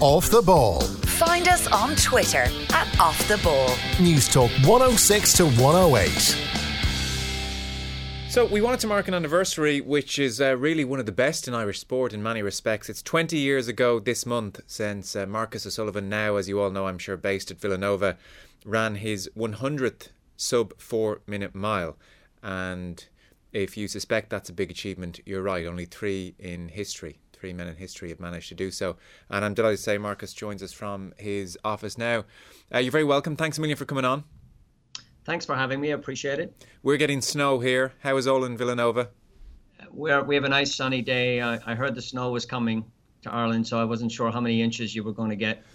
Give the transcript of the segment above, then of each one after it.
Off the Ball. Find us on Twitter at Off the Ball. News Talk 106 to 108. So we wanted to mark an anniversary which is really one of the best in Irish sport in many respects. It's 20 years ago this month since Marcus O'Sullivan, now as you all know I'm sure based at Villanova, ran his 100th sub 4 minute mile. And if you suspect that's a big achievement, you're right. Only three men in history have managed to do so. And I'm delighted to say Marcus joins us from his office now. You're very welcome. Thanks a million for coming on. Thanks for having me. I appreciate it. We're getting snow here. How is all in Villanova? We have a nice sunny day. I heard the snow was coming to Ireland, so I wasn't sure how many inches you were going to get.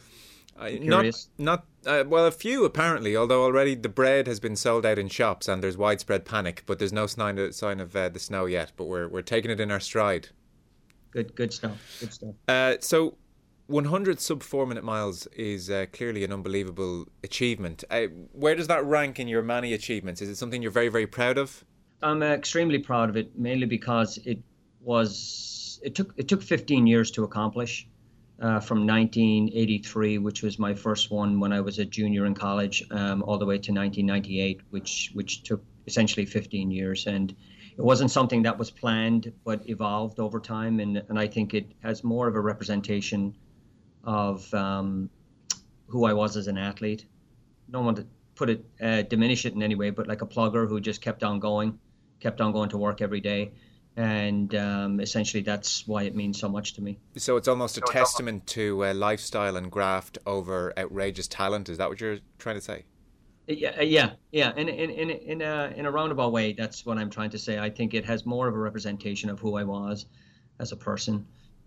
Well, a few apparently, although already the bread has been sold out in shops and there's widespread panic, but there's no sign of the snow yet, but we're taking it in our stride. Good stuff. So 100 sub 4 minute miles is clearly an unbelievable achievement. Where does that rank in your many achievements? Is it something you're very, very proud of? I'm extremely proud of it, mainly because it took 15 years to accomplish. From 1983, which was my first one when I was a junior in college, all the way to 1998, which took essentially 15 years. And it wasn't something that was planned, but evolved over time. And I think it has more of a representation of who I was as an athlete. Don't want to diminish it in any way, but like a plugger who just kept on going to work every day. And essentially that's why it means so much to me. So it's almost a testament to lifestyle and graft over outrageous talent. Is that what you're trying to say? Yeah. In a roundabout way, that's what I'm trying to say. I think it has more of a representation of who I was as a person.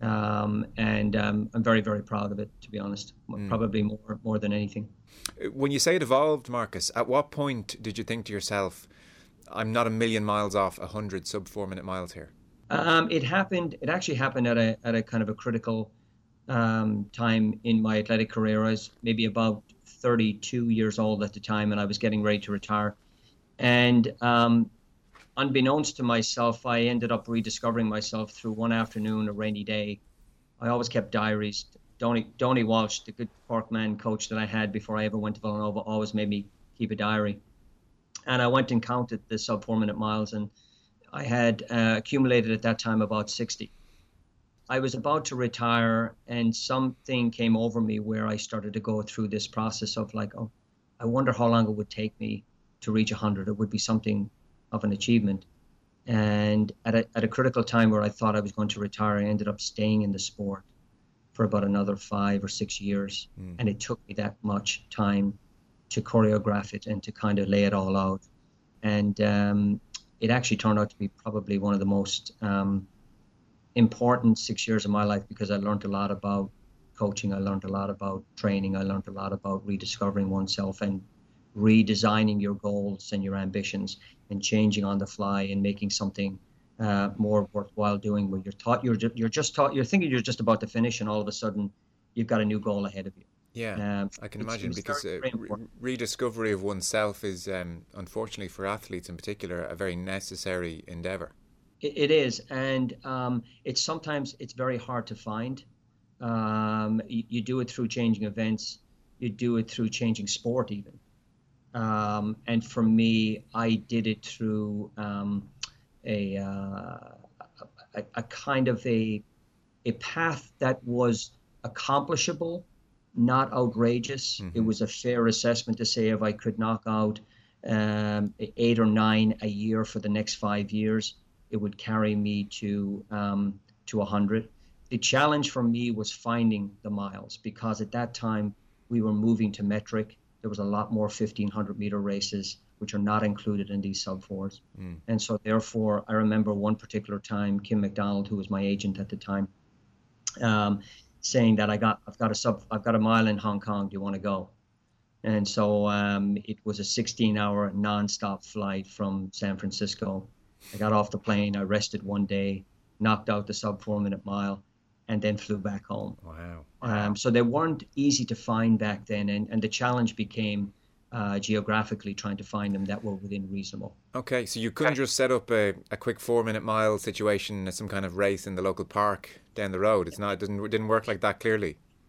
And I'm very, very proud of it, to be honest. Probably more than anything. When you say it evolved, Marcus, at what point did you think to yourself, I'm not a million miles off 100 sub 4 minute miles here? It actually happened at a kind of a critical time in my athletic career. I was maybe about 32 years old at the time, and I was getting ready to retire. And unbeknownst to myself, I ended up rediscovering myself through one afternoon, a rainy day. I always kept diaries. Donny Walsh, the good Corkman coach that I had before I ever went to Villanova, always made me keep a diary. And I went and counted the sub 4 minute miles, and I had accumulated at that time about 60. I was about to retire, and something came over me where I started to go through this process of like, oh, I wonder how long it would take me to reach 100. It would be something of an achievement. And at a critical time where I thought I was going to retire, I ended up staying in the sport for about another 5 or 6 years. And it took me that much time to choreograph it and to kind of lay it all out. And it actually turned out to be probably one of the most important 6 years of my life, because I learned a lot about coaching. I learned a lot about training. I learned a lot about rediscovering oneself and redesigning your goals and your ambitions and changing on the fly and making something more worthwhile doing, where you're thinking you're just about to finish, and all of a sudden you've got a new goal ahead of you. Yeah, I can imagine, because rediscovery of oneself is, unfortunately for athletes in particular, a very necessary endeavour. It is, and it's very hard to find. You do it through changing events, you do it through changing sport even. And for me, I did it through a kind of a path that was accomplishable, not outrageous. It was a fair assessment to say if I could knock out 8 or 9 a year for the next 5 years, it would carry me to 100. The challenge for me was finding the miles, because at that time we were moving to metric. There was a lot more 1,500 meter races, which are not included in these sub fours. And so therefore, I remember one particular time, Kim McDonald, who was my agent at the time, saying that I've got a mile in Hong Kong. Do you want to go? And so it was a 16-hour nonstop flight from San Francisco. I got off the plane. I rested one day, knocked out the sub 4 minute mile, and then flew back home. Wow. So they weren't easy to find back then, and the challenge became geographically trying to find them that were within reasonable. Okay, so you couldn't just set up a quick 4 minute mile situation as some kind of race in the local park down the road. It didn't work like that, clearly.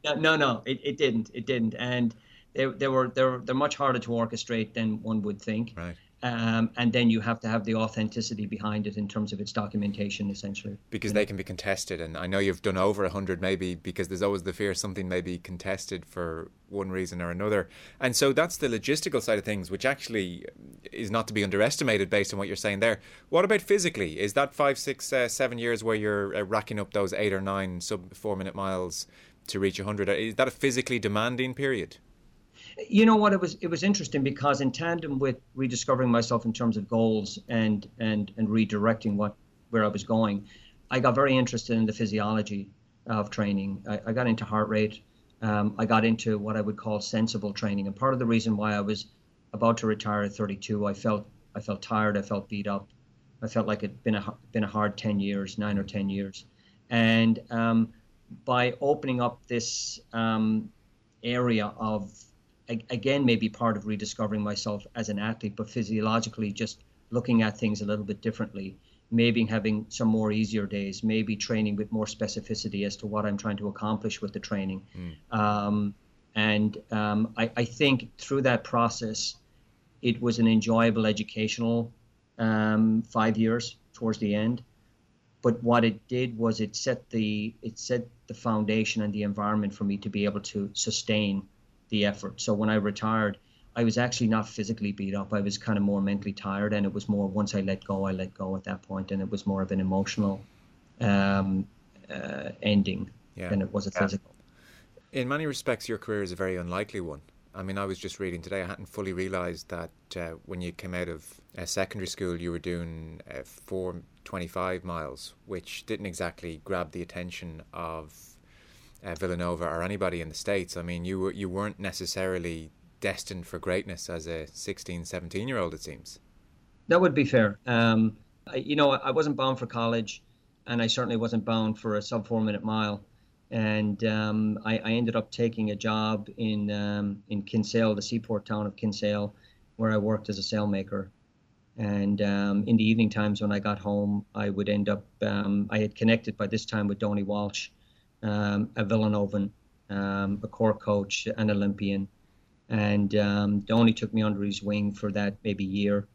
No, it didn't. It didn't. And they're much harder to orchestrate than one would think. Right. And then you have to have the authenticity behind it in terms of its documentation, essentially. Because they can be contested, and I know you've done over 100 maybe, because there's always the fear something may be contested for one reason or another. And so that's the logistical side of things, which actually is not to be underestimated based on what you're saying there. What about physically? Is that 5, 6, 7 years where you're racking up those 8 or 9 sub 4 minute miles to reach 100? Is that a physically demanding period? You know what? It was interesting because in tandem with rediscovering myself in terms of goals and redirecting where I was going, I got very interested in the physiology of training. I got into heart rate. I got into what I would call sensible training. And part of the reason why I was about to retire at 32, I felt tired. I felt beat up. I felt like it'd been a hard 10 years, 9 or 10 years. And by opening up this area of, again, maybe part of rediscovering myself as an athlete, but physiologically just looking at things a little bit differently, maybe having some more easier days, maybe training with more specificity as to what I'm trying to accomplish with the training. I think through that process, it was an enjoyable educational 5 years towards the end. But what it did was it set the foundation and the environment for me to be able to sustain the effort. So when I retired, I was actually not physically beat up. I was kind of more mentally tired, and it was more once I let go at that point, and it was more of an emotional ending than it was a physical. In many respects, your career is a very unlikely one. I mean, I was just reading today, I hadn't fully realised that when you came out of secondary school, you were doing 425 miles, which didn't exactly grab the attention of Villanova or anybody in the States. I mean, you weren't necessarily destined for greatness as a 16, 17-year-old, it seems. That would be fair. I wasn't bound for college, and I certainly wasn't bound for a sub 4 minute mile. And I ended up taking a job in Kinsale, the seaport town of Kinsale, where I worked as a sailmaker. And in the evening times when I got home, I would end up, I had connected by this time with Donnie Walsh, a Villanovan, a Cork coach, an Olympian. And Donnie took me under his wing for that maybe year.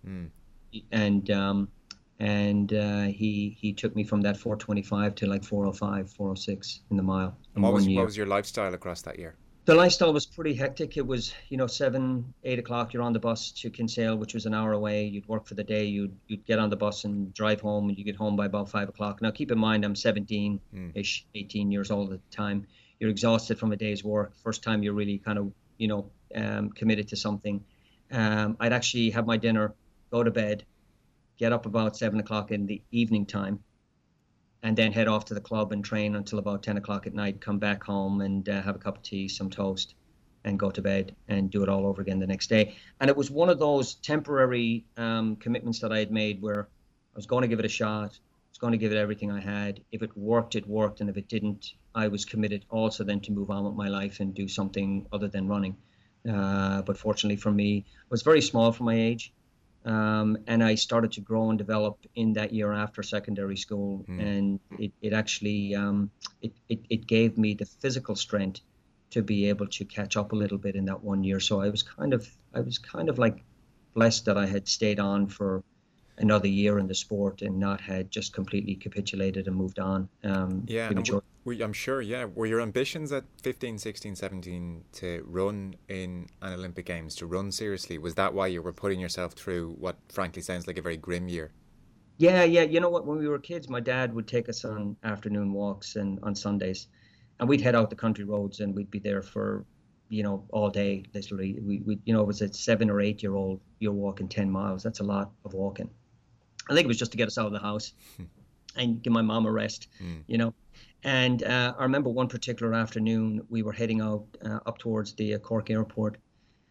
And he took me from that 425 to like 405, 406 in the mile. What was your lifestyle across that year? The lifestyle was pretty hectic. It was, 7, 8 o'clock, you're on the bus to Kinsale, which was an hour away. You'd work for the day. You'd get on the bus and drive home, and you get home by about 5 o'clock. Now, keep in mind, I'm 17-ish, 18 years old at the time. You're exhausted from a day's work. First time you're really kind of, committed to something. I'd actually have my dinner, go to bed, get up about 7 o'clock in the evening time, and then head off to the club and train until about 10 o'clock at night, come back home and have a cup of tea, some toast, and go to bed and do it all over again the next day. And it was one of those temporary commitments that I had made where I was going to give it a shot, I was going to give it everything I had. If it worked, it worked. And if it didn't, I was committed also then to move on with my life and do something other than running. But fortunately for me, I was very small for my age. And I started to grow and develop in that year after secondary school, and it actually it gave me the physical strength to be able to catch up a little bit in that 1 year. So I was kind of like blessed that I had stayed on for another year in the sport and not had just completely capitulated and moved on. I'm sure, yeah. Were your ambitions at 15, 16, 17 to run in an Olympic Games, to run seriously? Was that why you were putting yourself through what frankly sounds like a very grim year? Yeah. You know what? When we were kids, my dad would take us on afternoon walks and on Sundays, and we'd head out the country roads and we'd be there for, all day, literally. We it was a 7 or 8 year old, you're walking 10 miles. That's a lot of walking. I think it was just to get us out of the house and give my mom a rest, And I remember one particular afternoon, we were heading out up towards the Cork airport.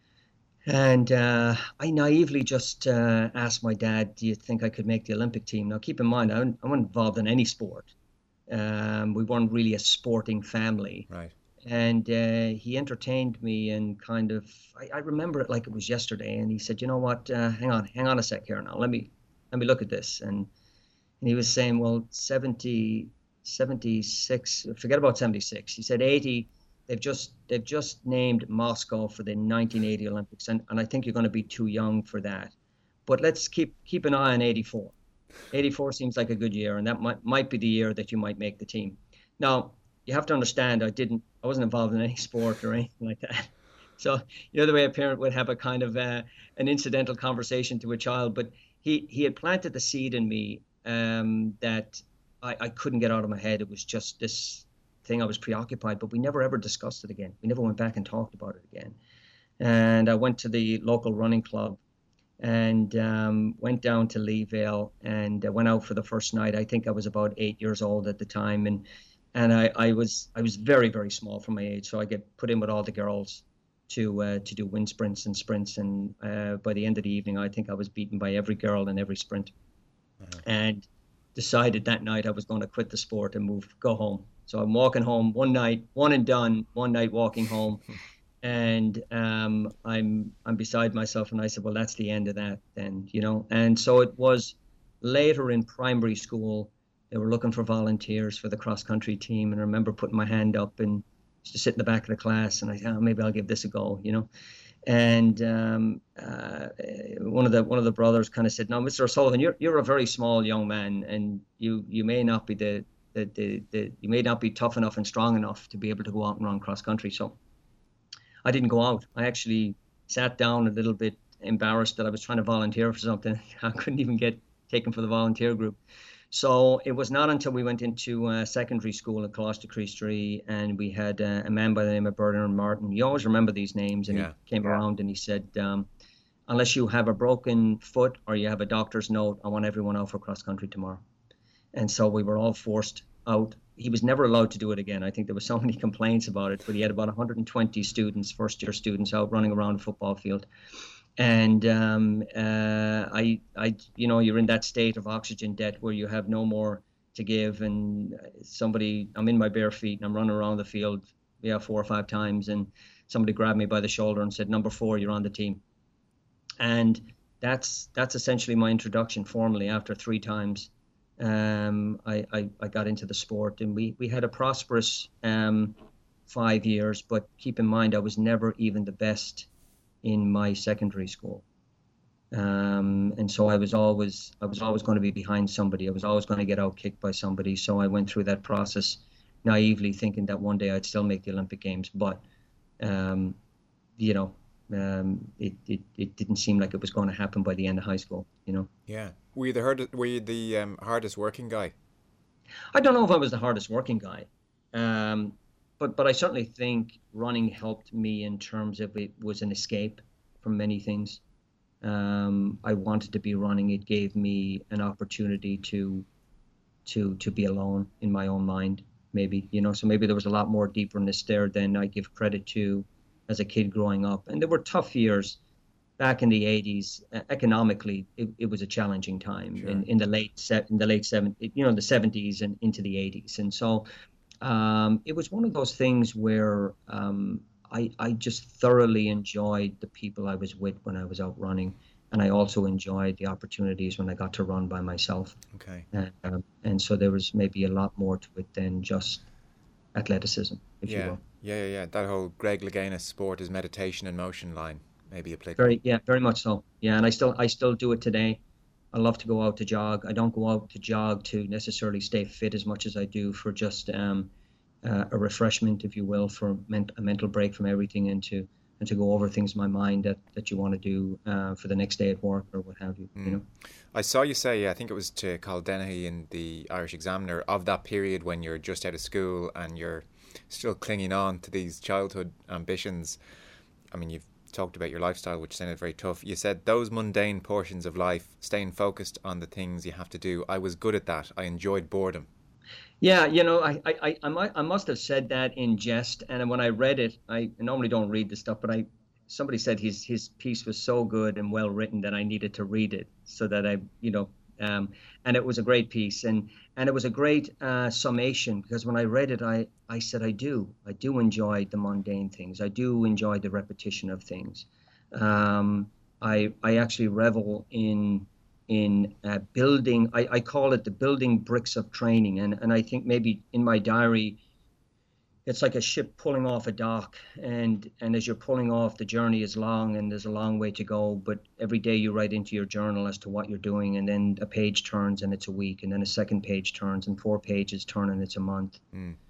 And I naively just asked my dad, do you think I could make the Olympic team? Now, keep in mind, I wasn't involved in any sport. We weren't really a sporting family. Right. And he entertained me and kind of, I remember it like it was yesterday. And he said, you know what, hang on a sec here now. Let me look at this. And he was saying, well, 76, forget about 76. He said 80 they've just named Moscow for the 1980 Olympics, and I think you're going to be too young for that. But let's keep an eye on 84. 84 seems like a good year, and that might be the year that you might make the team. Now, you have to understand, I wasn't involved in any sport or anything like that. So, the way a parent would have a kind of an incidental conversation to a child, but he had planted the seed in me that I couldn't get out of my head. It was just this thing I was preoccupied, but we never ever discussed it again. We never went back and talked about it again. And I went to the local running club and went down to Leevale and went out for the first night. I think I was about 8 years old at the time, and I was very, very small for my age, so I get put in with all the girls to do wind sprints and sprints, and by the end of the evening, I think I was beaten by every girl in every sprint, and decided that night I was going to quit the sport and go home. So I'm walking home one night, one and done, one night walking home. And I'm beside myself, and I said, well, that's the end of that then, And so it was later in primary school, they were looking for volunteers for the cross-country team, and I remember putting my hand up and used to sit in the back of the class, and I said, maybe I'll give this a go, And one of the brothers kind of said, no, Mr. O'Sullivan, you're a very small young man, and you may not be you may not be tough enough and strong enough to be able to go out and run cross-country. So I didn't go out. I actually sat down a little bit embarrassed that I was trying to volunteer for something. I couldn't even get taken for the volunteer group. So it was not until we went into secondary school at Coláiste and we had a man by the name of Bernard Martin. You always remember these names. And he came around and he said, unless you have a broken foot or you have a doctor's note, I want everyone out for cross-country tomorrow. And so we were all forced out. He was never allowed to do it again. I think there were so many complaints about it, but he had about 120 students, first-year students, out running around the football field. And you're in that state of oxygen debt where you have no more to give. And I'm in my bare feet and I'm running around the field, 4 or 5 times, and somebody grabbed me by the shoulder and said, "Number 4, you're on the team." And that's essentially my introduction formally. After 3 times, I got into the sport, and we had a prosperous 5 years. But keep in mind, I was never even the best in my secondary school, and so I was always going to be behind somebody. I was always going to get out kicked by somebody. So I went through that process naively, thinking that one day I'd still make the Olympic Games. But it didn't seem like it was going to happen by the end of high school. Yeah. Were you the hardest working guy? I don't know if I was the hardest working guy. But I certainly think running helped me in terms of it was an escape from many things. I wanted to be running. It gave me an opportunity to be alone in my own mind, maybe, so maybe there was a lot more deeperness there than I give credit to as a kid growing up. And there were tough years back in the 80s. Economically, it was a challenging time. Sure. in the late 70s, the 70s and into the 80s. And so it was one of those things where I just thoroughly enjoyed the people I was with when I was out running, and I also enjoyed the opportunities when I got to run by myself. Okay. And so there was maybe a lot more to it than just athleticism, if you will. Yeah. That whole Greg Louganis sport is meditation and motion line, maybe applicable. Very much so. Yeah, and I still do it today. I love to go out to jog. I don't go out to jog to necessarily stay fit as much as I do for just a refreshment, if you will, for a mental break from everything, and to go over things in my mind that you want to do for the next day at work or what have you. I saw you say, I think it was to Carl Dennehy in the Irish Examiner, of that period when you're just out of school and you're still clinging on to these childhood ambitions. I mean, you've talked about your lifestyle, which sounded very tough. You said those mundane portions of life, staying focused on the things you have to do. I was good at that. I enjoyed boredom. Yeah, I must have said that in jest. And when I read it, I normally don't read this stuff, but somebody said his piece was so good and well written that I needed to read it so that and it was a great piece, and it was a great summation, because when I read it, I said I do enjoy the mundane things. I do enjoy the repetition of things. I actually revel in building. I call it the building bricks of training, and I think maybe in my diary it's like a ship pulling off a dock, and as you're pulling off, the journey is long and there's a long way to go, but every day you write into your journal as to what you're doing, and then a page turns and it's a week, and then a second page turns, and 4 pages turn and it's a month.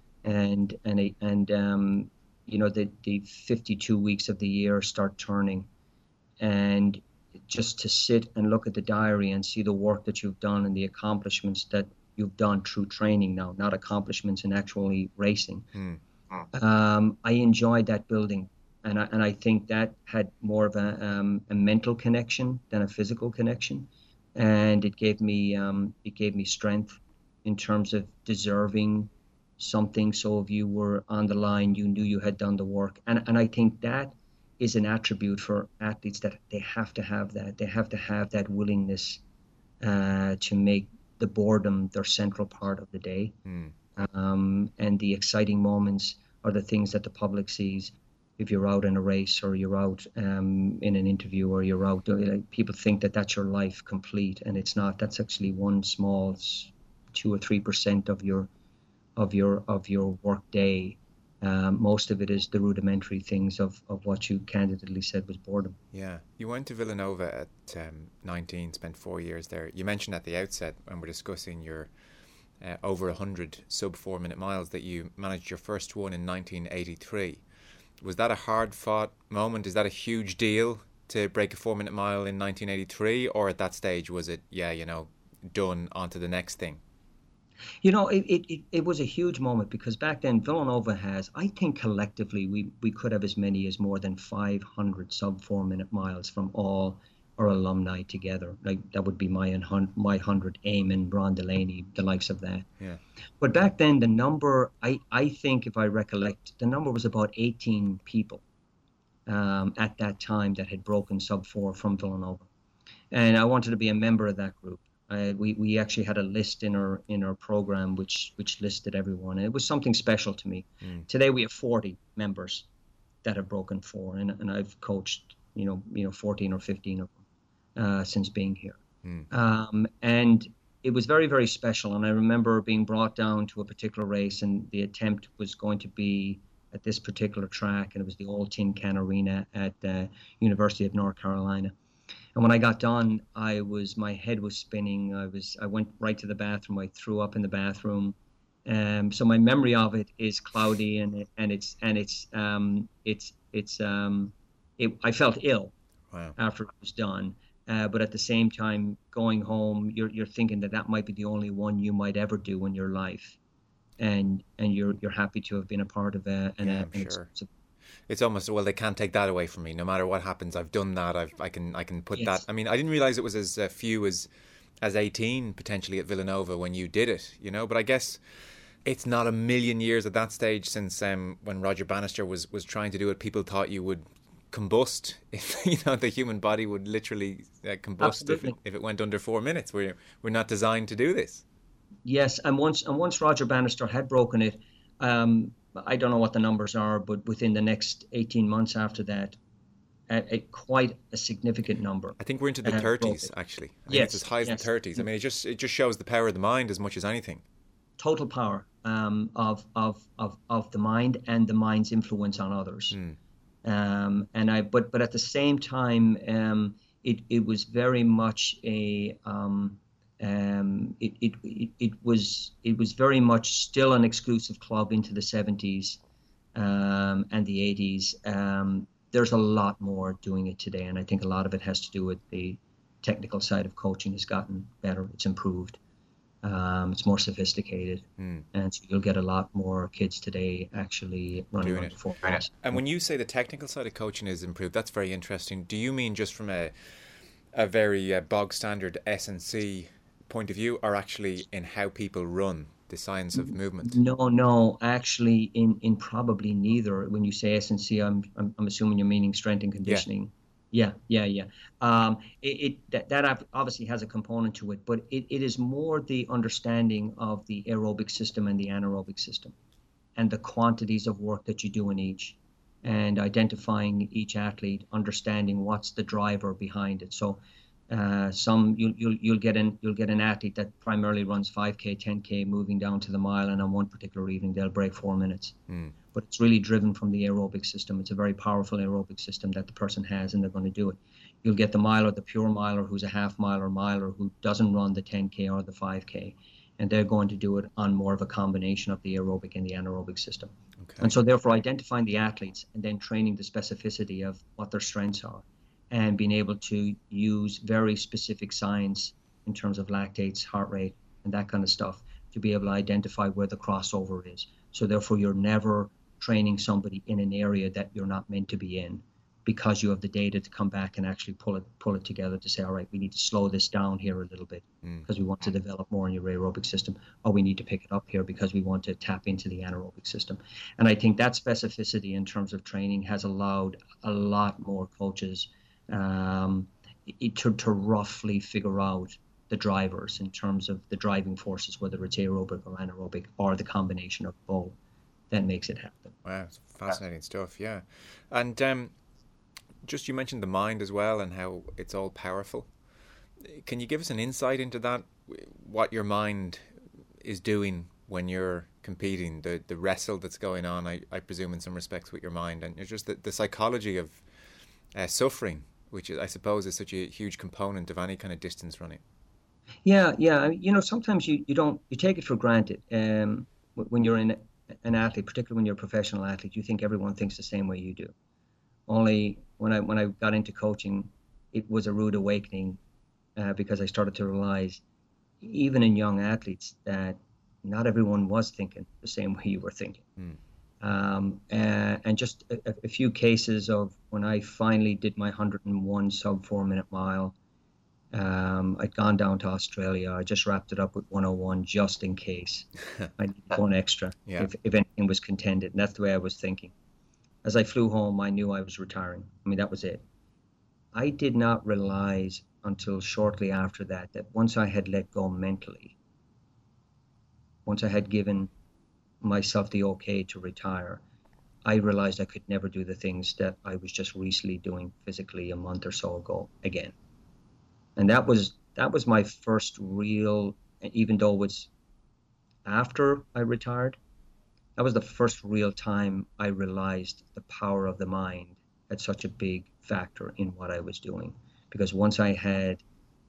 And the 52 weeks of the year start turning, and just to sit and look at the diary and see the work that you've done and the accomplishments that you've done through training now, not accomplishments in actually racing. I enjoyed that building, and I think that had more of a mental connection than a physical connection, and it gave me strength in terms of deserving something. So if you were on the line, you knew you had done the work, and I think that is an attribute for athletes, that they have to have that. They have to have that willingness to make the boredom their central part of the day. And the exciting moments are the things that the public sees. If you're out in a race, or you're out in an interview, or you're out, like, people think that that's your life complete, and it's not. That's actually one small 2 or 3% of your work day. Most of it is the rudimentary things of what you candidly said was boredom. Yeah. You went to Villanova at 19, spent 4 years there. You mentioned at the outset, when we're discussing your over 100 sub 4 minute miles, that you managed your first one in 1983. Was that a hard fought moment? Is that a huge deal to break a 4 minute mile in 1983? Or at that stage, was it, done, on to the next thing? It was a huge moment, because back then Villanova has, I think collectively we could have as many as more than 500 sub 4 minute miles from all our alumni together. Like, that would be my 100, Eamon, Ron Delaney, the likes of that. Yeah. But back then the number, I think, if I recollect, the number was about 18 people at that time that had broken sub 4 from Villanova, and I wanted to be a member of that group. We actually had a list in our program which listed everyone, and it was something special to me. Today we have 40 members that have broken 4, and I've coached 14 or 15 of them since being here. And it was very, very special. And I remember being brought down to a particular race, and the attempt was going to be at this particular track, and it was the old Tin Can Arena at the University of North Carolina. And when I got done, my head was spinning. I went right to the bathroom. I threw up in the bathroom. So my memory of it is cloudy, I felt ill. Wow. After it was done. But at the same time, going home, you're thinking that might be the only one you might ever do in your life, and you're happy to have been a part of it. I'm sure. It's almost, well, they can't take that away from me. No matter what happens, I've done that. I can put that. I mean, I didn't realize it was as few as 18 potentially at Villanova when you did it. But I guess it's not a million years at that stage since when Roger Bannister was trying to do it. People thought you would combust. The human body would literally combust if it went under 4 minutes. We're not designed to do this. Yes, and once Roger Bannister had broken it, I don't know what the numbers are, but within the next 18 months after that, quite a significant number. I think we're into the 30s, actually. I think it's as high as the 30s. I mean, it just shows the power of the mind as much as anything. Total power of the mind and the mind's influence on others. But at the same time, it was very much it was very much still an exclusive club into the 70s and the 80s. There's a lot more doing it today, and I think a lot of it has to do with the technical side of coaching has gotten better. It's improved. It's more sophisticated, and so you'll get a lot more kids today actually running around before us. And when you say the technical side of coaching is improved, that's very interesting. Do you mean just from a very bog standard S&C point of view, or actually in how people run, the science of movement? No, actually in probably neither. When you say S&C, I'm assuming you're meaning strength and conditioning. Yeah. That obviously has a component to it, but it is more the understanding of the aerobic system and the anaerobic system, and the quantities of work that you do in each, and identifying each athlete, understanding what's the driver behind it. So Some you'll get an athlete that primarily runs 5K, 10K, moving down to the mile, and on one particular evening they'll break 4 minutes. But it's really driven from the aerobic system. It's a very powerful aerobic system that the person has, and they're going to do it. You'll get the miler, the pure miler, who's a half miler who doesn't run the 10K or the 5K, and they're going to do it on more of a combination of the aerobic and the anaerobic system. Okay. And so therefore identifying the athletes and then training the specificity of what their strengths are, and being able to use very specific science in terms of lactates, heart rate, and that kind of stuff to be able to identify where the crossover is. So therefore, you're never training somebody in an area that you're not meant to be in, because you have the data to come back and actually pull it together to say, all right, we need to slow this down here a little bit because we want to develop more in your aerobic system, or we need to pick it up here because we want to tap into the anaerobic system. And I think that specificity in terms of training has allowed a lot more coaches to roughly figure out the drivers in terms of the driving forces, whether it's aerobic or anaerobic or the combination of both, that makes it happen. Wow, it's fascinating stuff, yeah. And just you mentioned the mind as well and how it's all powerful. Can you give us an insight into that, what your mind is doing when you're competing, the wrestle that's going on, I presume in some respects with your mind, and it's just the psychology of suffering, which I suppose is such a huge component of any kind of distance running. Yeah. Sometimes you take it for granted. When you're an athlete, particularly when you're a professional athlete, you think everyone thinks the same way you do. Only when I got into coaching, it was a rude awakening because I started to realize, even in young athletes, that not everyone was thinking the same way you were thinking. And just a few cases of when I finally did my 101 sub 4 minute mile. I'd gone down to Australia. I just wrapped it up with 101 just in case. I needed one extra if anything was contended. And that's the way I was thinking. As I flew home, I knew I was retiring. I mean, that was it. I did not realize until shortly after that once I had let go mentally, once I had given myself the okay to retire, I realized I could never do the things that I was just recently doing physically a month or so ago again. And that was my first real, even though it was after I retired, that was the first real time I realized the power of the mind had such a big factor in what I was doing. Because once I had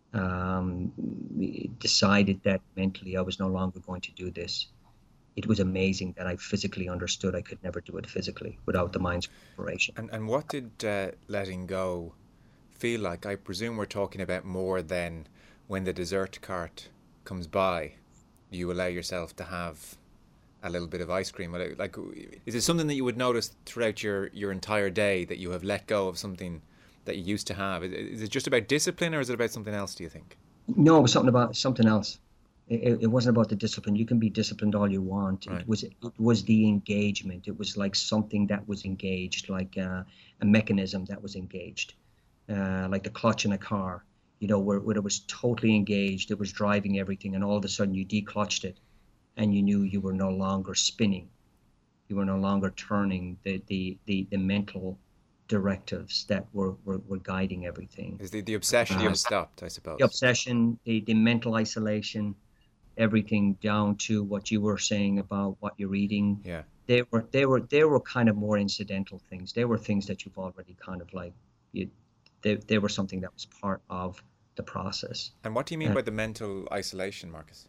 decided that mentally I was no longer going to do this, it was amazing that I physically understood I could never do it physically without the mind's preparation. And what did letting go feel like? I presume we're talking about more than when the dessert cart comes by, you allow yourself to have a little bit of ice cream. Like, is it something that you would notice throughout your entire day, that you have let go of something that you used to have? Is it just about discipline, or is it about something else, do you think? No, it was something else. It wasn't about the discipline. You can be disciplined all you want. Right. It was the engagement. It was like something that was engaged, like a mechanism that was engaged, like the clutch in a car, where it was totally engaged. It was driving everything, and all of a sudden you declutched it, and you knew you were no longer spinning. You were no longer turning the mental directives that were guiding everything. Is the obsession stopped, I suppose? The obsession, the mental isolation, everything down to what you were saying about what you're eating. Yeah. They were kind of more incidental things. They were things that you've already kind of they were something that was part of the process. And what do you mean by the mental isolation, Marcus?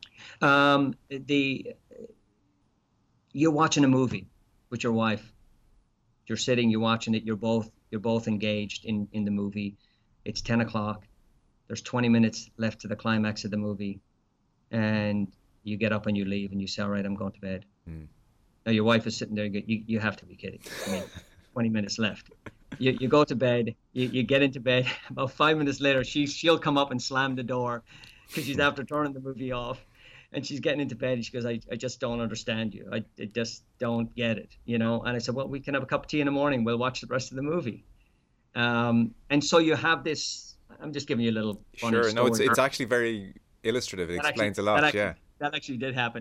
You're watching a movie with your wife. You're sitting, you're watching it, you're both engaged in the movie. It's 10 o'clock. There's 20 minutes left to the climax of the movie. And you get up and you leave and you say, all right, I'm going to bed. Now your wife is sitting there, you have to be kidding. I mean, 20 minutes left. You go to bed, you get into bed. About 5 minutes later, she'll come up and slam the door because she's after turning the movie off. And she's getting into bed and she goes, I just don't understand you. I just don't get it, And I said, well, we can have a cup of tea in the morning. We'll watch the rest of the movie. And so you have this, I'm just giving you a little funny story. No, it's actually very illustrative. It explains a lot, That actually did happen,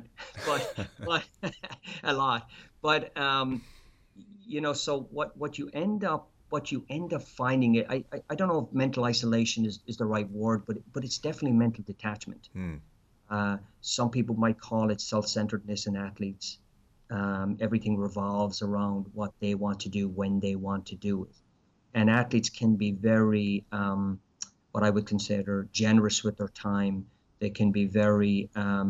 but a lot. But, so what you end up but you end up finding it. I don't know if mental isolation is the right word, but it's definitely mental detachment. Some people might call it self-centeredness in athletes. Everything revolves around what they want to do when they want to do it. And athletes can be very, what I would consider generous with their time. They can be very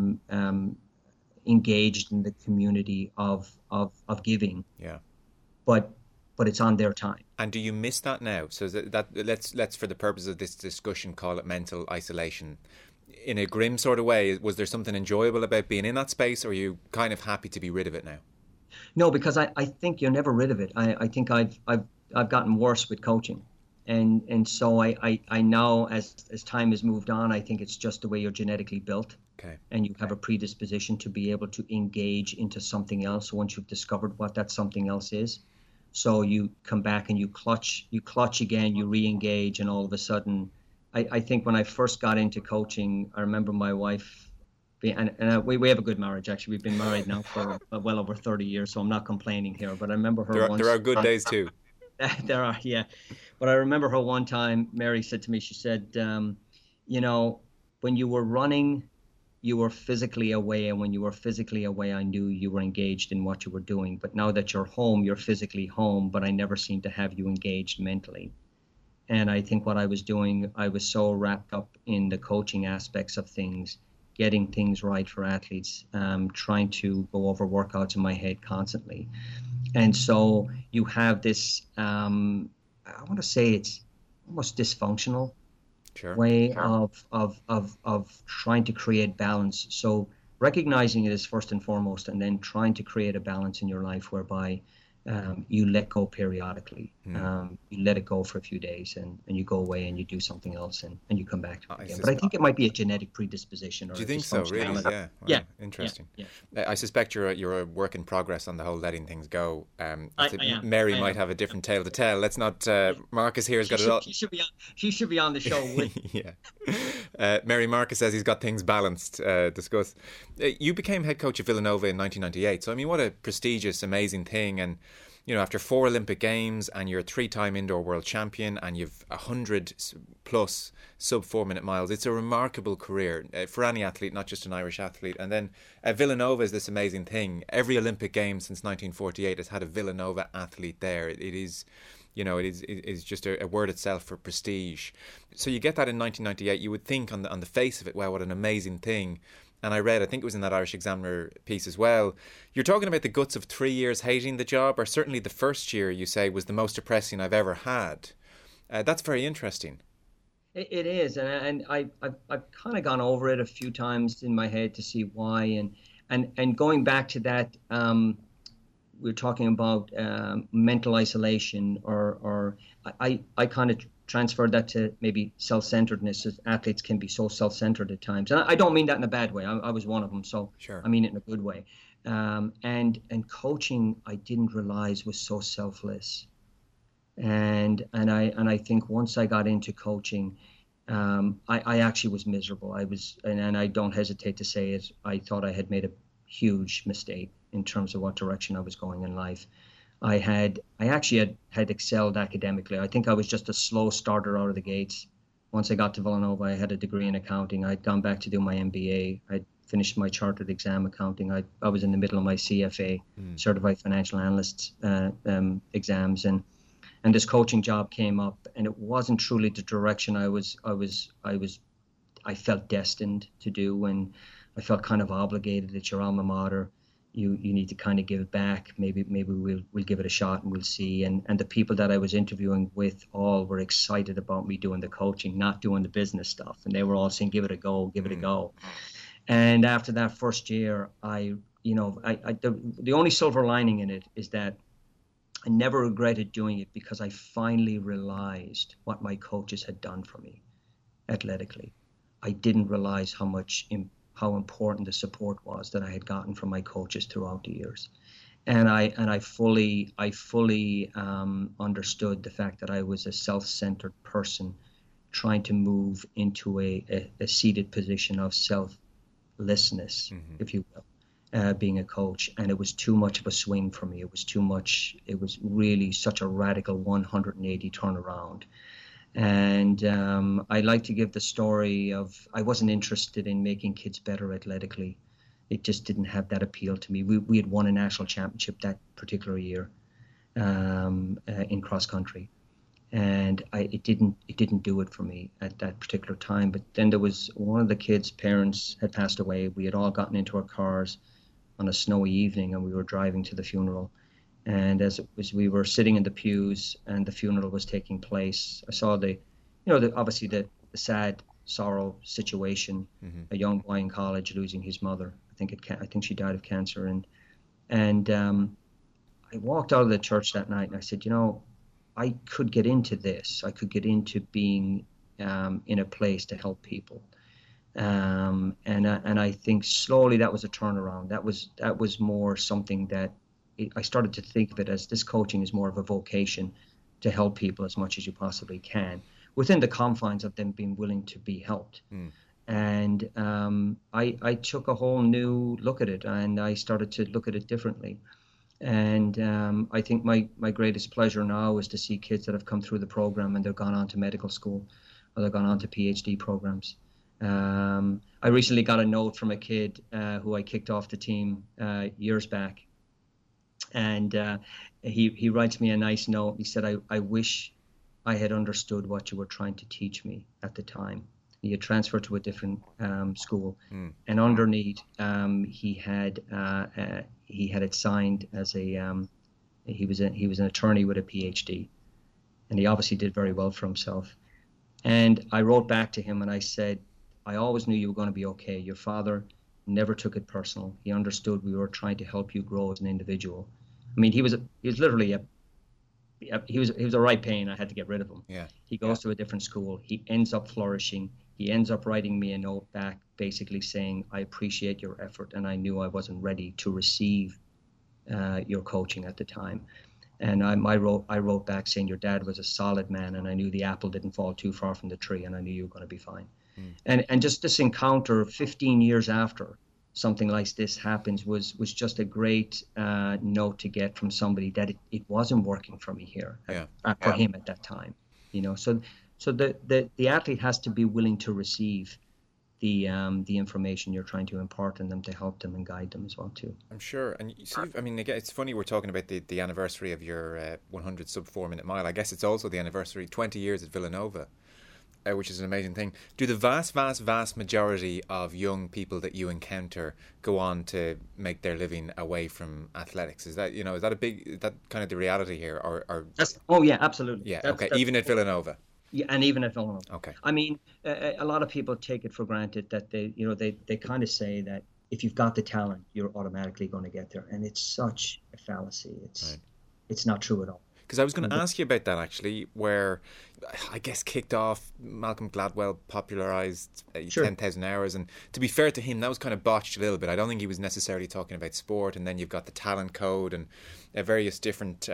engaged in the community of giving. Yeah. But it's on their time. And do you miss that now? So that let's for the purpose of this discussion call it mental isolation. In a grim sort of way, was there something enjoyable about being in that space, or are you kind of happy to be rid of it now? No, because I think you're never rid of it. I think I've gotten worse with coaching. And so I now, as time has moved on, I think it's just the way you're genetically built. Okay. And you have a predisposition to be able to engage into something else once you've discovered what that something else is. So you come back and you clutch again, you re-engage, and all of a sudden, I think when I first got into coaching, I remember my wife, we have a good marriage, actually. We've been married now for well over 30 years, so I'm not complaining here. But I remember her once. There are good days too. There are, yeah. But I remember her one time, Mary said to me, she said, when you were running, you were physically away. And when you were physically away, I knew you were engaged in what you were doing. But now that you're home, you're physically home, but I never seem to have you engaged mentally. And I think what I was doing, I was so wrapped up in the coaching aspects of things, getting things right for athletes, trying to go over workouts in my head constantly. And so you have this, I want to say it's almost dysfunctional way of trying to create balance. So recognizing it is first and foremost, and then trying to create a balance in your life whereby you let go periodically. You let it go for a few days and you go away and you do something else and you come back to it again. But I think it might be a genetic predisposition. Do you think so, really? Yeah. Wow. Yeah. Interesting. Yeah. I suspect you're a work in progress on the whole letting things go. I am. Mary might have a different tale to tell. Let's not. Marcus here has got it all. She should be on the show with. Yeah. Mary, Marcus says he's got things balanced. Discuss. You became head coach of Villanova in 1998. So I mean, what a prestigious, amazing thing. And after 4 Olympic Games, and you're a 3-time indoor world champion, and you've 100 plus sub 4-minute miles, it's a remarkable career for any athlete, not just an Irish athlete. And then Villanova is this amazing thing. Every Olympic Games since 1948 has had a Villanova athlete there. It is just a word itself for prestige. So you get that in 1998. You would think on the face of it, wow, what an amazing thing. And I read, I think it was in that Irish Examiner piece as well, you're talking about the guts of 3 years hating the job, or certainly the first year, you say, was the most depressing I've ever had. That's very interesting. It is, and I've kind of gone over it a few times in my head to see why, and going back to that, we're talking about mental isolation, or I kind of transferred that to maybe self-centeredness, as athletes can be so self-centered at times. And I don't mean that in a bad way. I was one of them, so sure. I mean it in a good way. And coaching, I didn't realize was so selfless. And I think once I got into coaching, I actually was miserable. And I don't hesitate to say it, I thought I had made a huge mistake in terms of what direction I was going in life. I actually had excelled academically. I think I was just a slow starter out of the gates. Once I got to Villanova, I had a degree in accounting. I'd gone back to do my MBA. I'd finished my chartered exam accounting. I was in the middle of my CFA, Certified Financial Analyst exams, and this coaching job came up, and it wasn't truly the direction I felt destined to do, and I felt kind of obligated. It's your alma mater. You need to kind of give it back. Maybe we'll give it a shot and we'll see. And the people that I was interviewing with all were excited about me doing the coaching, not doing the business stuff. And they were all saying, give it a go, give it a go. And after that first year, the only silver lining in it is that I never regretted doing it, because I finally realized what my coaches had done for me athletically. I didn't realize how important the support was that I had gotten from my coaches throughout the years. And I fully understood the fact that I was a self-centered person trying to move into a seated position of selflessness, if you will. being a coach, and it was too much of a swing for me. It was too much. It was really such a radical 180 turnaround. And I like to give the story of I wasn't interested in making kids better athletically. It just didn't have that appeal to me. We had won a national championship that particular year in cross country, and it didn't do it for me at that particular time. But then there was one of the kids' parents had passed away. We had all gotten into our cars on a snowy evening, and we were driving to the funeral. And as we were sitting in the pews and the funeral was taking place, I saw obviously the sad sorrow situation. Mm-hmm. A young boy in college losing his mother. I think she died of cancer. And I walked out of the church that night and I said, I could get into this. I could get into being in a place to help people. And I think slowly that was a turnaround. That was more something that I started to think of it as this coaching is more of a vocation to help people as much as you possibly can within the confines of them being willing to be helped. Mm. And I took a whole new look at it, and I started to look at it differently. And I think my greatest pleasure now is to see kids that have come through the program and they've gone on to medical school or they've gone on to PhD programs. I recently got a note from a kid who I kicked off the team years back. And he writes me a nice note. He said, I wish I had understood what you were trying to teach me at the time. He had transferred to a different school. Mm. And underneath, he had it signed as he was an attorney with a PhD. And he obviously did very well for himself. And I wrote back to him and I said, I always knew you were going to be okay. Your father never took it personal. He understood we were trying to help you grow as an individual. I mean, he was literally he was a right pain. I had to get rid of him. Yeah. He goes to a different school. He ends up flourishing. He ends up writing me a note back, basically saying, I appreciate your effort, and I knew I wasn't ready to receive your coaching at the time. And I wrote back saying, your dad was a solid man, and I knew the apple didn't fall too far from the tree, and I knew you were going to be fine. Mm. And just this encounter 15 years after something like this happens was just a great note to get from somebody that it wasn't working for me here, for him at that time. So the athlete has to be willing to receive the information you're trying to impart on them to help them and guide them as well too. I'm sure. And Steve, I mean, again, it's funny we're talking about the anniversary of your 100 sub 4 minute mile. I guess it's also the anniversary 20 years at Villanova. Which is an amazing thing. Do the vast majority of young people that you encounter go on to make their living away from athletics? Is that is that kind of the reality here, or? Yeah, absolutely. Yeah, okay. Even at Villanova. Yeah, and even at Villanova. Okay. I mean, a lot of people take it for granted that they kind of say that if you've got the talent, you're automatically going to get there, and it's such a fallacy. It's not true at all. Because I was going to ask you about that, actually, where I guess kicked off, Malcolm Gladwell popularised 10,000 hours. And to be fair to him, that was kind of botched a little bit. I don't think he was necessarily talking about sport. And then you've got the talent code and various different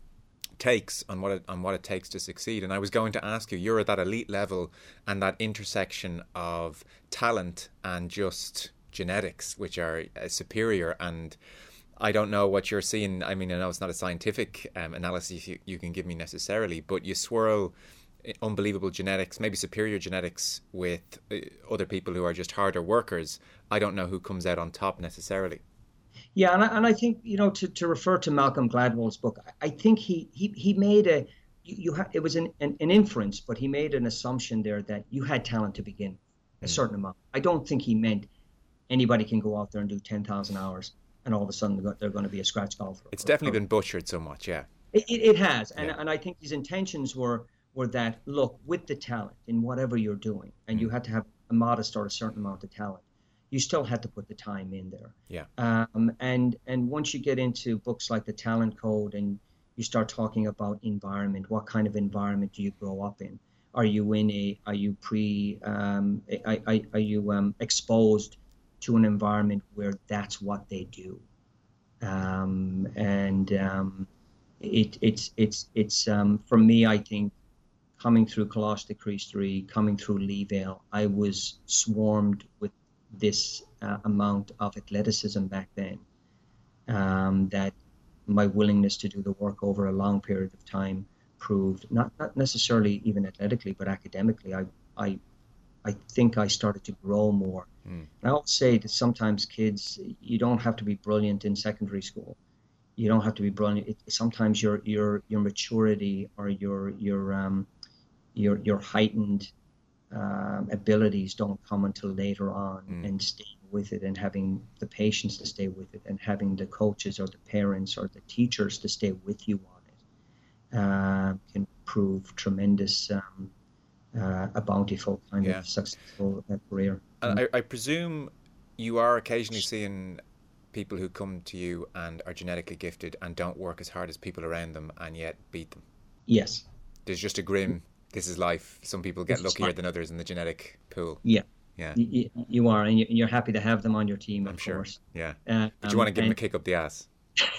takes on what it takes to succeed. And I was going to ask you, you're at that elite level and that intersection of talent and just genetics, which are superior. And I don't know what you're seeing. I mean, I know it's not a scientific analysis you can give me necessarily, but you swirl unbelievable genetics, maybe superior genetics, with other people who are just harder workers. I don't know who comes out on top necessarily. Yeah, and I think, to refer to Malcolm Gladwell's book, I think he made it was an inference, but he made an assumption there that you had talent to begin, a certain amount. I don't think he meant anybody can go out there and do 10,000 hours. And all of a sudden they're going to be a scratch golfer. It's definitely been butchered so much, yeah. It has, and I think his intentions were that, look, with the talent in whatever you're doing, and you had to have a modest or a certain amount of talent, you still had to put the time in there. Yeah. And once you get into books like The Talent Code and you start talking about environment, what kind of environment do you grow up in? Are you exposed to an environment where that's what they do, it's for me. I think coming through Coláiste Christ Rí, coming through Lee Vale, I was swarmed with this amount of athleticism back then, that my willingness to do the work over a long period of time proved, not necessarily even athletically, but academically, I think I started to grow more. And I always say that sometimes kids, you don't have to be brilliant in secondary school. You don't have to be brilliant. Sometimes your maturity or your heightened abilities don't come until later on, and staying with it and having the patience to stay with it and having the coaches or the parents or the teachers to stay with you on it can prove tremendous, a bountiful kind of successful career. And I presume you are occasionally seeing people who come to you and are genetically gifted and don't work as hard as people around them and yet beat them. Yes. There's just a grim, this is life. Some people get luckier than others in the genetic pool. Yeah. Yeah. You are, and you're happy to have them on your team, I'm sure. course. Yeah. But you want to give them a kick up the ass.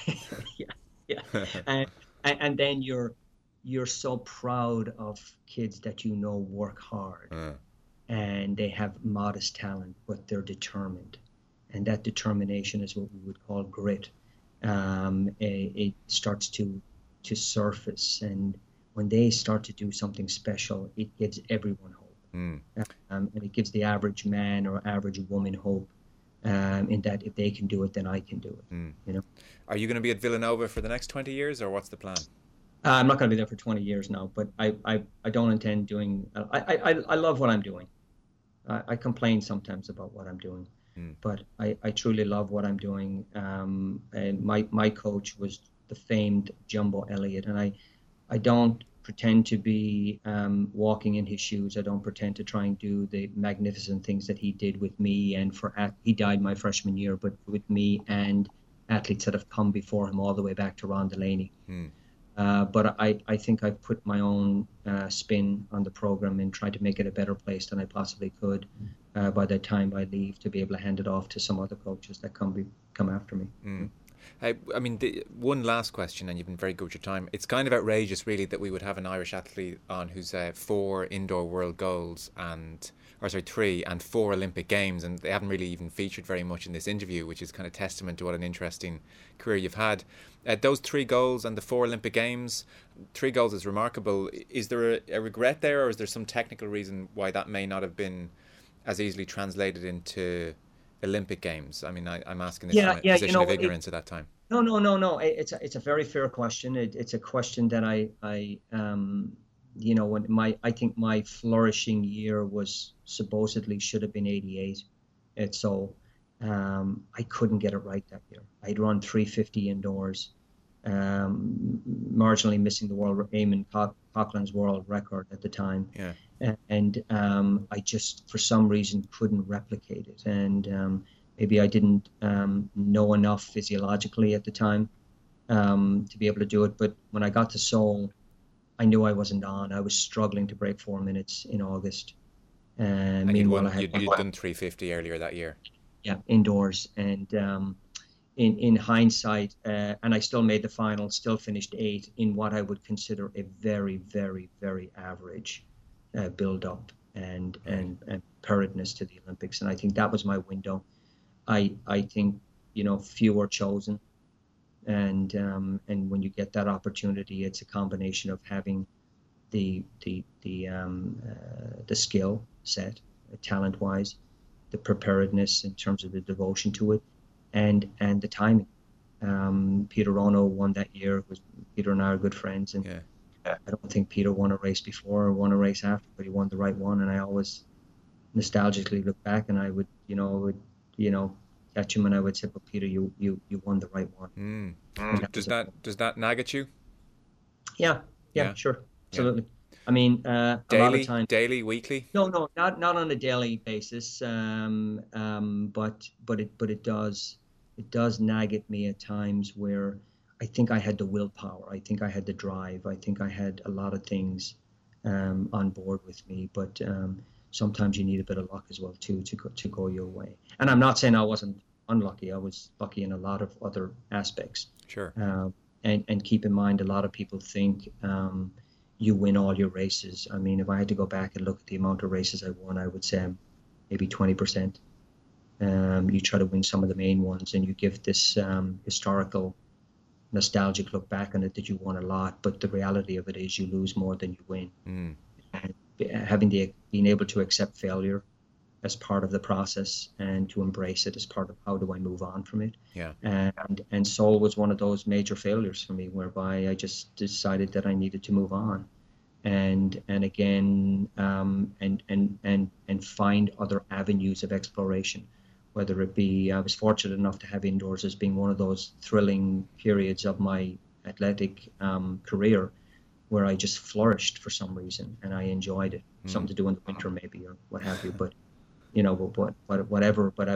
Yeah. And then you're so proud of kids that work hard, and they have modest talent, but they're determined. And that determination is what we would call grit. It starts to surface, and when they start to do something special, it gives everyone hope. And it gives the average man or average woman hope, in that if they can do it, then I can do it. Are you going to be at Villanova for the next 20 years, or what's the plan? I'm not going to be there for 20 years now, but I don't intend doing. I love what I'm doing. I complain sometimes about what I'm doing, but I truly love what I'm doing. And my coach was the famed Jumbo Elliott, and I don't pretend to be walking in his shoes. I don't pretend to try and do the magnificent things that he did with me. And he died my freshman year, but with me and athletes that have come before him, all the way back to Ron Delaney. But I think I've put my own spin on the program and tried to make it a better place than I possibly could by the time I leave, to be able to hand it off to some other coaches that come after me. I mean, one last question, and you've been very good with your time. It's kind of outrageous, really, that we would have an Irish athlete on who's 4 indoor world golds and 3 and 4 Olympic Games, and they haven't really even featured very much in this interview, which is kind of testament to what an interesting career you've had. Those 3 goals and the 4 Olympic Games, 3 goals is remarkable. Is there a regret there, or is there some technical reason why that may not have been as easily translated into Olympic Games? I mean, I'm asking this from a position of ignorance at that time. No. It's a very fair question. It's a question that I I think my flourishing year was supposedly should have been 88. And so I couldn't get it right that year. I'd run 350 indoors, marginally missing the Eamon Coughlin's world record at the time. Yeah. And I just, for some reason, couldn't replicate it. And maybe I didn't know enough physiologically at the time to be able to do it. But when I got to Seoul, I knew I wasn't on. I was struggling to break 4 minutes in August. And you'd done 350 earlier that year. Yeah, indoors. And in hindsight, and I still made the final, still finished 8 in what I would consider a very, very, very average build-up and preparedness to the Olympics. And I think that was my window. I think, few are chosen. And when you get that opportunity, it's a combination of having the skill set, talent-wise, the preparedness in terms of the devotion to it, and the timing. Peter Rono won that year. Peter and I are good friends, and I don't think Peter won a race before or won a race after, but he won the right one. And I always nostalgically look back, and I would catch him and I would say, "But Peter, you won the right one." Does that nag at you? Yeah, sure, absolutely. Yeah. I mean, a lot of times, daily, weekly? No, not on a daily basis. But it does nag at me at times where I think I had the willpower, I think I had the drive, I think I had a lot of things on board with me, but sometimes you need a bit of luck as well too to go your way. And I'm not saying I wasn't unlucky. I was lucky in a lot of other aspects. Sure. And keep in mind, a lot of people think you win all your races. I mean, if I had to go back and look at the amount of races I won, I would say I'm maybe 20%. You try to win some of the main ones, and you give this historical, nostalgic look back on it that you won a lot. But the reality of it is, you lose more than you win. And being able to accept failure as part of the process and to embrace it as part of how do I move on from it. Yeah. And Seoul was one of those major failures for me, whereby I just decided that I needed to move on, and again and find other avenues of exploration. Whether it be, I was fortunate enough to have indoors as being one of those thrilling periods of my athletic career where I just flourished for some reason, and I enjoyed it. Something to do in the winter maybe, or what have you. But whatever. But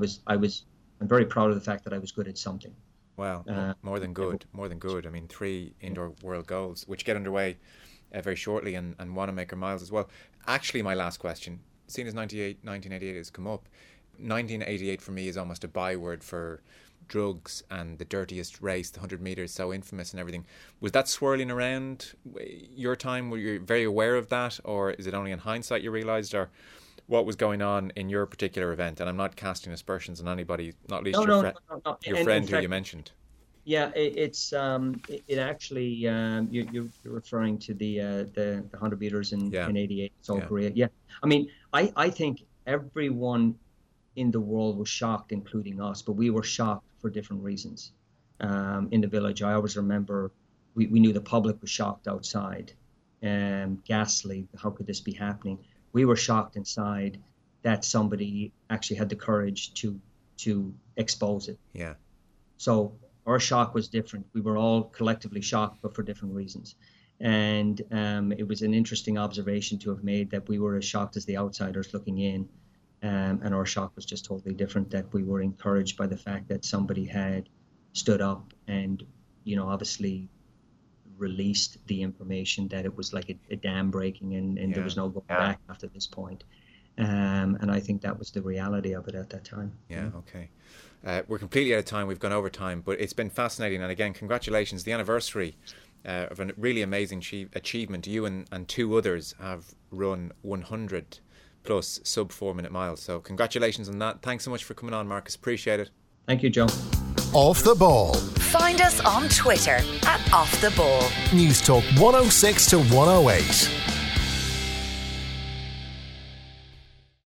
I'm very proud of the fact that I was good at something. Wow, more than good. I mean, 3 indoor world goals, which get underway very shortly, and Wanamaker miles as well. Actually, my last question, seeing as 1988 has come up, 1988 for me is almost a byword for drugs and the dirtiest race, the 100 metres, so infamous and everything. Was that swirling around your time? Were you very aware of that, or is it only in hindsight you realised, or what was going on in your particular event? And I'm not casting aspersions on anybody, not least your friend who you mentioned. Yeah, it's actually you're referring to the 100 meters in 88 South Korea. Yeah, I mean, I think everyone in the world was shocked, including us, but we were shocked for different reasons. In the village, I always remember we knew the public was shocked outside, ghastly. How could this be happening? We were shocked inside that somebody actually had the courage to expose it. Yeah. So our shock was different. We were all collectively shocked, but for different reasons. And it was an interesting observation to have made that we were as shocked as the outsiders looking in. And our shock was just totally different, that we were encouraged by the fact that somebody had stood up and, obviously released the information that it was like a dam breaking and there was no going back after this point. And I think that was the reality of it at that time. Yeah, okay. We're completely out of time. We've gone over time, but it's been fascinating. And again, congratulations. The anniversary of a really amazing achievement. You and 2 others have run 100 plus sub 4 minute miles. So congratulations on that. Thanks so much for coming on, Marcus. Appreciate it. Thank you, Joe. Off the Ball. Find us on Twitter @OffTheBall. News Talk 106 to 108.